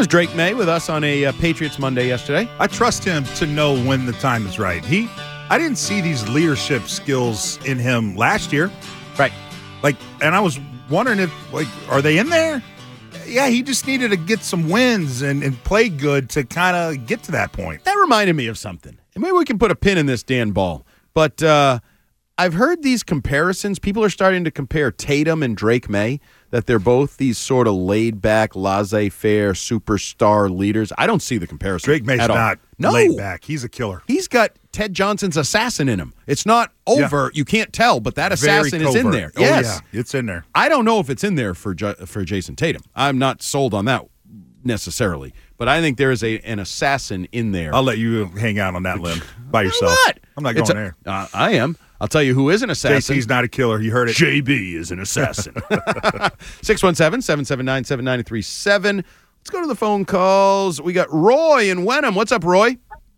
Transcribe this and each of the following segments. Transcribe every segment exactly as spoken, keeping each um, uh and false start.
was Drake May with us on a uh, Patriots Monday yesterday. I trust him to know when the time is right. He, I didn't see these leadership skills in him last year. Right. Like, and I was wondering if, like, are they in there? Yeah, he just needed to get some wins and, and play good to kind of get to that point. That reminded me of something. And maybe we can put a pin in this, Dan Ball. But uh, I've heard these comparisons. People are starting to compare Tatum and Drake May, that they're both these sort of laid-back, laissez-faire, superstar leaders. I don't see the comparison Drake May's at all. not no. laid back. He's a killer. He's got Ted Johnson's assassin in him. It's not overt. Yeah. You can't tell, but that assassin Very is in covert. there. Oh, yes. yeah, it's in there. I don't know if it's in there for Ju- for Jason Tatum. I'm not sold on that necessarily, but I think there is a an assassin in there. I'll let you hang out on that limb by yourself. What? I'm not going a, there. Uh, I am. I'll tell you who is an assassin. J C's not a killer. You heard it. J B is an assassin. six one seven, seven seven nine, seven nine three seven. Let's go to the phone calls. We got Roy in Wenham. What's up, Roy?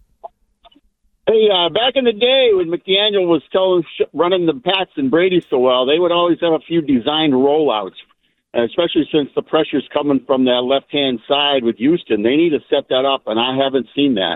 Hey, uh, back in the day when McDaniel was telling, running the Pats and Brady so well, they would always have a few designed rollouts, especially since the pressure's coming from that left-hand side with Houston. They need to set that up, and I haven't seen that.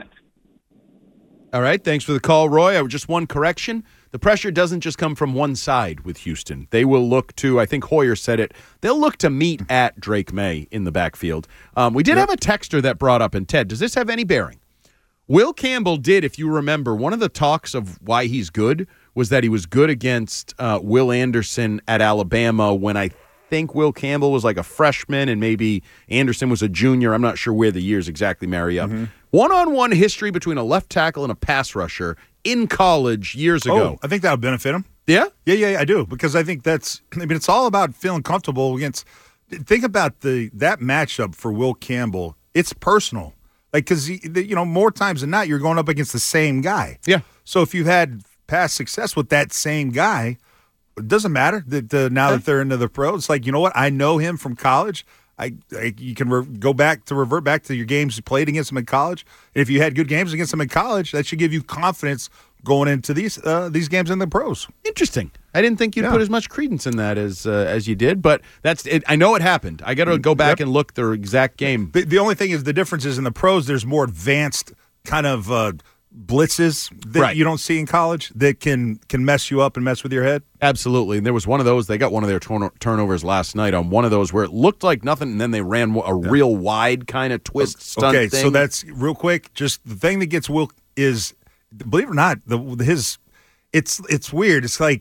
All right, thanks for the call, Roy. I just one correction. The pressure doesn't just come from one side with Houston. They will look to, I think Hoyer said it, they'll look to meet at Drake May in the backfield. Um, we did yep. have a texter that brought up, and Ted, does this have any bearing? Will Campbell did, if you remember, one of the talks of why he's good was that he was good against uh, Will Anderson at Alabama when I think Will Campbell was like a freshman and maybe Anderson was a junior. I'm not sure where the years exactly marry up. Mm-hmm. One-on-one history between a left tackle and a pass rusher in college years ago. Oh, I think that'll benefit him. Yeah? Yeah, yeah, yeah, I do. Because I think that's, I mean, it's all about feeling comfortable against, think about the that matchup for Will Campbell. It's personal. Like, because, you know, more times than not, you're going up against the same guy. Yeah. So if you've had past success with that same guy, it doesn't matter that uh, now that they're into the pro. It's like, you know what? I know him from college. I, I you can re- go back to revert back to your games you played against him in college. And if you had good games against him in college, that should give you confidence going into these uh, these games in the pros. Interesting. I didn't think you'd yeah. put as much credence in that as uh, as you did, but that's it. I know it happened. I got to go back yep. and look the exact game. The, the only thing is the difference is in the pros, there's more advanced kind of uh, blitzes that right. you don't see in college that can can mess you up and mess with your head. Absolutely. And there was one of those, they got one of their turn- turnovers last night on one of those where it looked like nothing, and then they ran a yeah. real wide kind of twist stunt okay, thing. So that's real quick. Just the thing that gets Will is, believe it or not, the his it's it's weird. It's like,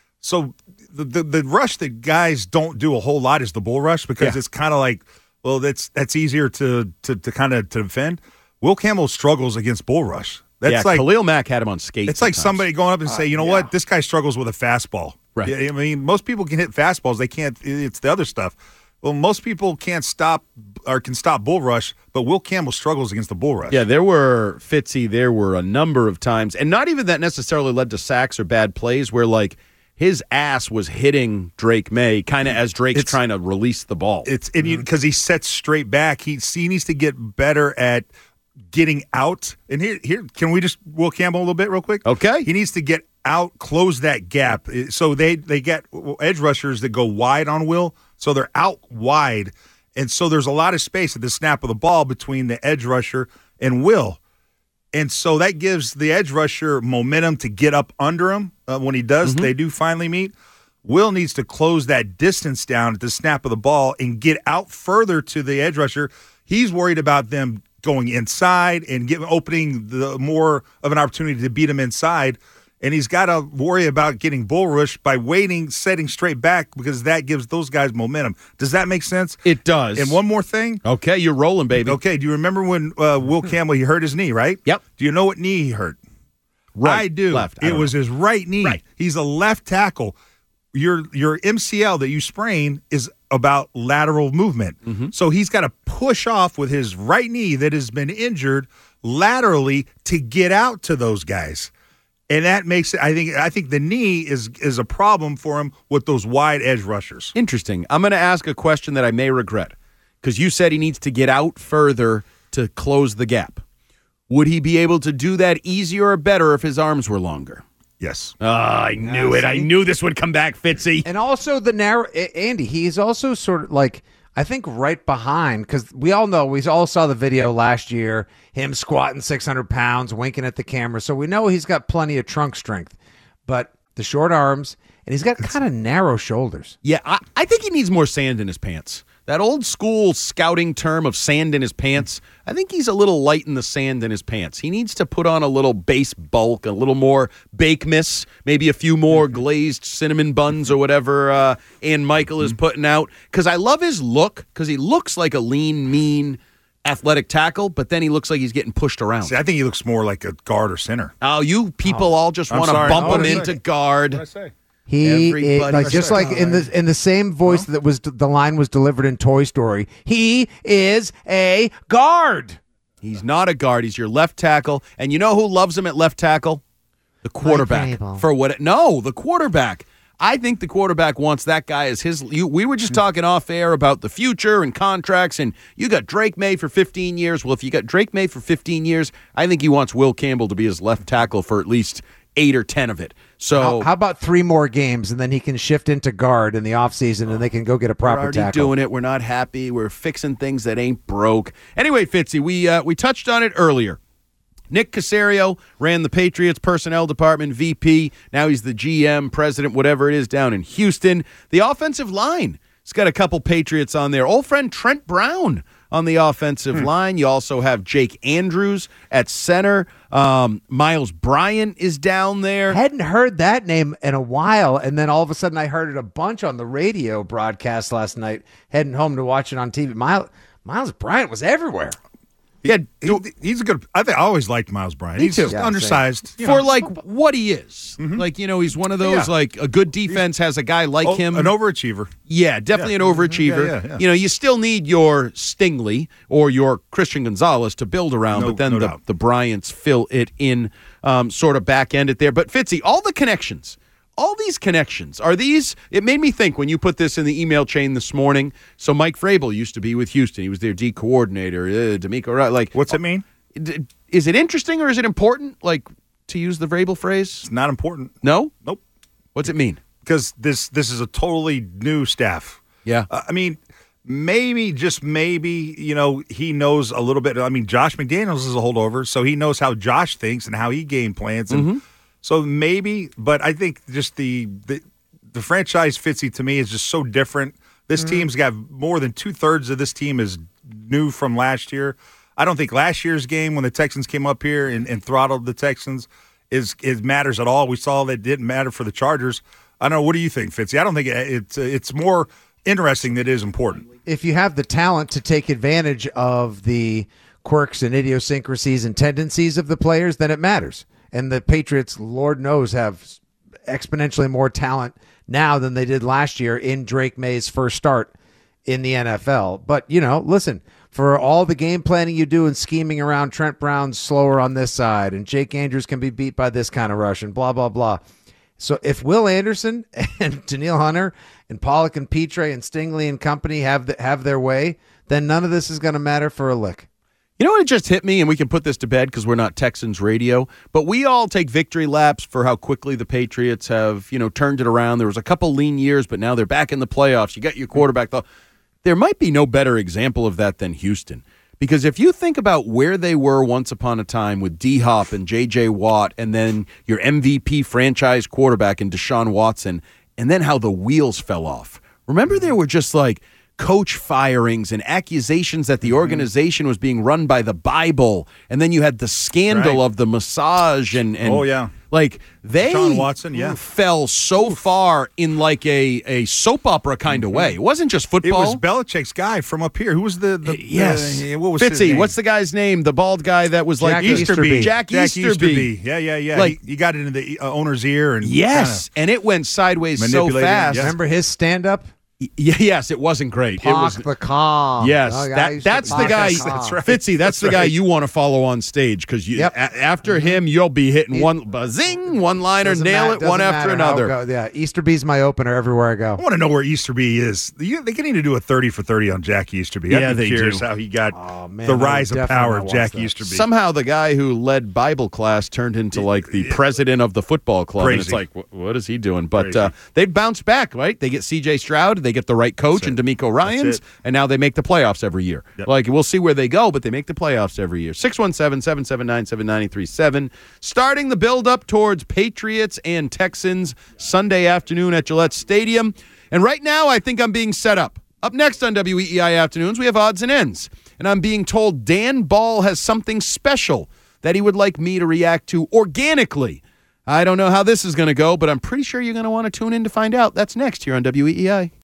so the the, the rush that guys don't do a whole lot is the bull rush because yeah. it's kind of like, well, that's that's easier to to, to kind of to defend. Will Campbell struggles against bull rush. That's yeah, like Khalil Mack had him on skates. It's like sometimes. somebody going up and say, you know uh, yeah. what, this guy struggles with a fastball. Right. I mean, most people can hit fastballs. They can't. It's the other stuff. Well, most people can't stop or can stop bull rush, but Will Campbell struggles against the bull rush. Yeah, there were, Fitzy, there were a number of times, and not even that necessarily led to sacks or bad plays, where, like, his ass was hitting Drake May kind of as Drake's it's, trying to release the ball. It's because mm-hmm. he sets straight back. He, he needs to get better at getting out. And here, here, can we just Will Campbell a little bit real quick? Okay. He needs to get out, close that gap. So they, they get edge rushers that go wide on Will, so they're out wide. And so there's a lot of space at the snap of the ball between the edge rusher and Will. And so that gives the edge rusher momentum to get up under him uh, when he does. Mm-hmm. They do finally meet. Will needs to close that distance down at the snap of the ball and get out further to the edge rusher. He's worried about them going inside and giving opening the more of an opportunity to beat him inside. And he's got to worry about getting bull rushed by waiting, setting straight back, because that gives those guys momentum. Does that make sense? It does. And one more thing. Okay, you're rolling, baby. Okay, do you remember when uh, Will Campbell, he hurt his knee, right? Yep. Do you know what knee he hurt? Right. I do. Left. I it was know. his right knee. Right. He's a left tackle. Your your M C L that you sprain is about lateral movement. Mm-hmm. So he's got to push off with his right knee that has been injured laterally to get out to those guys. And that makes it, I think I think the knee is is a problem for him with those wide edge rushers. Interesting. I'm going to ask a question that I may regret, because you said he needs to get out further to close the gap. Would he be able to do that easier or better if his arms were longer? Yes. Oh, I knew it. I knew this would come back, Fitzy. And also the narrow, Andy, he's also sort of like, I think right behind, because we all know, we all saw the video last year, him squatting six hundred pounds, winking at the camera. So we know he's got plenty of trunk strength. But the short arms, and he's got kind of narrow shoulders. Yeah, I, I think he needs more sand in his pants. That old school scouting term of sand in his pants, I think he's a little light in the sand in his pants. He needs to put on a little base bulk, a little more bake-miss, maybe a few more glazed cinnamon buns or whatever uh, Ann Michael is putting out. Because I love his look, because he looks like a lean, mean, athletic tackle, but then he looks like he's getting pushed around. See, I think he looks more like a guard or center. Oh, you people oh. all just want to bump him into guard. What did I say? He is, like just like in the in the same voice that was the line was delivered in Toy Story. He is a guard. He's not a guard. He's your left tackle, and you know who loves him at left tackle? The quarterback. For what? It, no, the quarterback. I think the quarterback wants that guy as his. You, we were just talking off air about the future and contracts, and you got Drake May for fifteen years. Well, if you got Drake May for fifteen years, I think he wants Will Campbell to be his left tackle for at least eight or ten of it. So how, how about three more games, and then he can shift into guard in the offseason, and they can go get a proper we're already tackle. doing it. We're not happy. We're fixing things that ain't broke. Anyway, Fitzy, we uh, we touched on it earlier. Nick Caserio ran the Patriots personnel department, V P. Now he's the G M, president, whatever it is, down in Houston. The offensive line, it's got a couple Patriots on there. Old friend Trent Brown on the offensive hmm. line. You also have Jake Andrews at center. Um, Miles Bryant is down there. Hadn't heard that name in a while, and then all of a sudden I heard it a bunch on the radio broadcast last night, heading home to watch it on T V. Miles, Miles Bryant was everywhere. Yeah, he, he's a good. I think I always liked Miles Bryant. He's just yeah, undersized for know. like what he is. Mm-hmm. Like you know, he's one of those yeah. like a good defense he's, has a guy like oh, him, an overachiever. Yeah, definitely yeah. an overachiever. Yeah, yeah, yeah. You know, you still need your Stingley or your Christian Gonzalez to build around, no, but then no the, the Bryants fill it in, um, sort of back end it there. But Fitzy, all the connections. All these connections, are these, it made me think when you put this in the email chain this morning. So Mike Vrabel used to be with Houston. He was their D coordinator, uh, D'Amico, like. What's it mean? Is it interesting or is it important, like, to use the Vrabel phrase? It's not important. No? Nope. What's it mean? Because this this is a totally new staff. Yeah. Uh, I mean, maybe, just maybe, you know, he knows a little bit. I mean, Josh McDaniels is a holdover, so he knows how Josh thinks and how he game plans. And mm-hmm. so maybe, but I think just the the, the franchise, Fitzy, to me is just so different. This mm-hmm. team's got more than two-thirds of this team is new from last year. I don't think last year's game when the Texans came up here and, and throttled the Texans is it matters at all. We saw that it didn't matter for the Chargers. I don't know. What do you think, Fitzy? I don't think it, it's it's more interesting than it is important. If you have the talent to take advantage of the quirks and idiosyncrasies and tendencies of the players, then it matters. And the Patriots, Lord knows, have exponentially more talent now than they did last year in Drake May's first start in the N F L. But, you know, listen, for all the game planning you do and scheming around, Trent Brown's slower on this side, and Jake Andrews can be beat by this kind of rush, and blah, blah, blah. So if Will Anderson and Danielle Hunter and Pollock and Petre and Stingley and company have the, have their way, then none of this is going to matter for a lick. You know what, it just hit me, and we can put this to bed because we're not Texans radio, but we all take victory laps for how quickly the Patriots have, you know, turned it around. There was a couple lean years, but now they're back in the playoffs. You got your quarterback, though. There might be no better example of that than Houston. Because if you think about where they were once upon a time with D-Hop and J J. Watt and then your M V P franchise quarterback in Deshaun Watson, and then how the wheels fell off. Remember there were just like coach firings and accusations that the organization was being run by the Bible, and then you had the scandal right. of the massage and, and oh yeah. Like they Deshaun Watson, yeah. fell so Oof. far in like a, a soap opera kind of mm-hmm. way. It wasn't just football. It was Belichick's guy from up here. Who was the, the yes? The, what was Fitzy, his name? What's the guy's name? The bald guy that was Jack like Easterby. Jack, Jack Easterby. Easterby. Yeah, yeah, yeah. Like, he, he got it in the uh, owner's ear and yes, and it went sideways so fast. Yes. Remember his stand-up? Y- yes, it wasn't great. Park it was the calm. Yes, oh, that, that's the guy. That's right. Fitzy, that's, that's the right. guy you want to follow on stage because you yep. a- after him you'll be hitting one zing, one liner, nail ma- it one after another. Go. Yeah, Easterby's my opener everywhere I go. I want to know where Easterby is. You, they need to do a thirty for thirty on Jack Easterby. I'd yeah, be they curious do. how he got oh, man, the rise of power of Jack that. Easterby. Somehow the guy who led Bible class turned into like the president of the football club. Crazy. And it's like, wh- what is he doing? But uh, they've bounced back, right? They get C J Stroud. They get the right coach and D'Amico Ryans, and now they make the playoffs every year. Yep. Like, we'll see where they go, but they make the playoffs every year. six one seven, seven seven nine, seven nine three seven. Starting the build-up towards Patriots and Texans Sunday afternoon at Gillette Stadium. And right now, I think I'm being set up. Up next on W E E I Afternoons, we have Odds and Ends. And I'm being told Dan Ball has something special that he would like me to react to organically. I don't know how this is going to go, but I'm pretty sure you're going to want to tune in to find out. That's next here on W E E I.